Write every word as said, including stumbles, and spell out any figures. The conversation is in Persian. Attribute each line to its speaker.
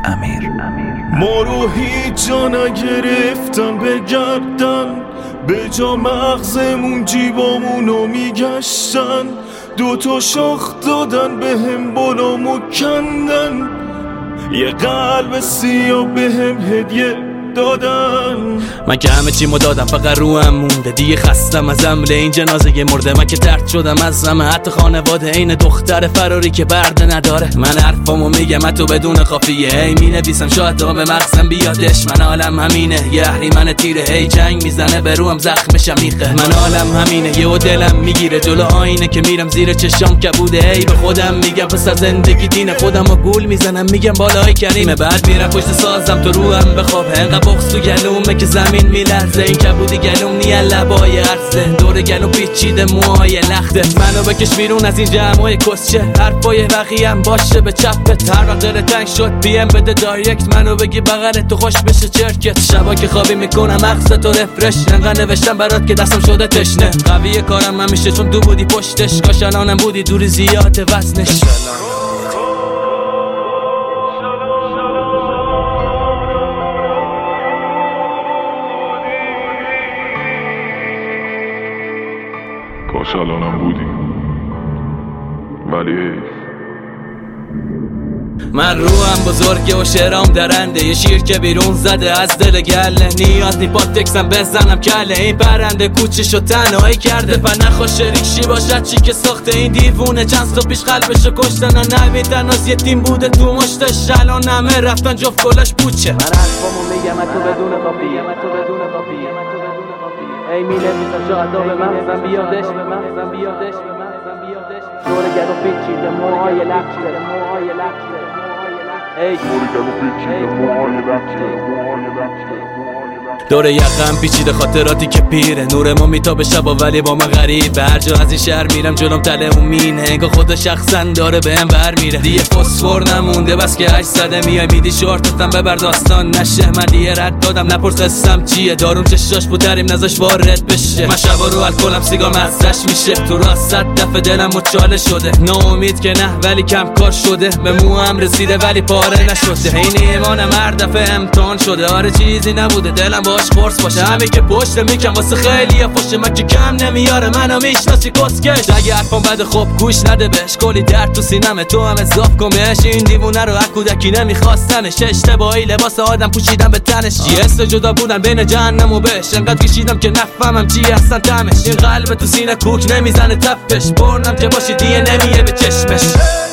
Speaker 1: امیر.
Speaker 2: ما رو هیچ جا نگرفتن بگردن، به جا مغزمون جیبامونو میگشتن، دوتا شاخ دادن به هم بلامو کندن، یه قلب سیاه به هم هدیه دادن.
Speaker 3: من که همه چی مو دادم فقط رو هم مونده، دیگه خستم از عمل این جنازه ی مرده. من که ترد شدم از همه حتی خانواده، این دختر فراری که برده نداره. من حرفامو میگم حتی بدون قافیه، هی می نویسم شاید تا به مغزم بیادش. من عالم همینه یه اهریمن تیره، هی جنگ میزنه به روم زخمشم میخه. من عالم همینه یه و دلم میگیره جلو آینه که میرم زیر چشام کبوده. هی به خودم میگم پسر زندگی دینه، خودم رو گول میزنم میگم بالای کریمه. بعد میرم پشت سازم تو روم بخواب، بغض تو گلومه که زمین میلرزه. این کبودی گلوم نیه لبای عرصه، دور گلوم پیچیده موهای لخته. منو بکش بیرون از این جمعای کسچه، حرفای بقیم باشه به چپت. هر وقت دل تنگ شد پیم بده دایرکت، منو بگی بغلت تو خوش بشه چرکت. شبا که خوابی میکنم مغزتو رفرش، انقدر نوشتم برات که دستم شده تشنه. قویه کارم همیشه چون تو بودی پشتش، کاش الانم بودی دوری زیاد وزنش.
Speaker 2: کاش الانم بودی ولی حیف.
Speaker 3: من روحم بزرگه و شعرام درنده، یه شیر که بیرون زده از دل گله. نیاز نی پاتکسم بزنم کله، این پرنده کوچشو تنهایی کرده. پر نخوا شریک شی باشد چی که ساخته این دیوونه. چند سال پیش قلبشو کشتن، نمیدن از یه تیم بوده تو مشتش. الان همه رفتن جفت کلاش پوچه. من حرفامو میگم تو بدون قافیه، تو بدون قافیه، تو بدون قافیه. ای می‌نویسم شاید تا به مغزم بیادش، به مغزم بیادش، به مغزم بیادش. دور گلو پیچیده موهای لخته، موهای لخته. ای دور گلو پیچیده موهای لخته، موهای لخته. دور یقم پیچیده خاطراتی که پیره، نور ما میتابه شبا ولی با من غریبه. هر جا از این شهر میرم جلوم تله اون مینه، انگار خدا شخصا داره بهم بر میره. دیگه فسفر نمونده بس که هشت زده میای میدی شورتتم ببر داستان نشه. من دیگه رد دادم نپرس قصم چیه، دارون چشاش بودریم نزاش وارد بشه. من شبا رو الکلم سیگار مزهش میشه، تو راست صد دفعه دلم مچاله شده. ناامید که نه ولی کم کار شده، به موام رسیده ولی پاره نشده. این ایمانم هر دفعه امتحان شده، آره چیزی نبوده دلم باش قرص باشه. همه که پشت میکن واسه خیلی خوشه، من که کم نمیاره منو میشناسی کسکش. اگه حرفم بده خب گوش نده بهش، کلی درد تو سینمه تو هم اضاف کن بهش. این دیوونه رو از کودکی نمیخواستنش، اشتباهی لباس آدم پوشیدم به تنش. یه حس جدا بودن بین جهنم و بهش، انقدر کشیدم که نفهمم چی هستن تمش. این قلب تو سینه کوک نمیزنه تپش، برنم که باشی دیگه نمیه به چشمش.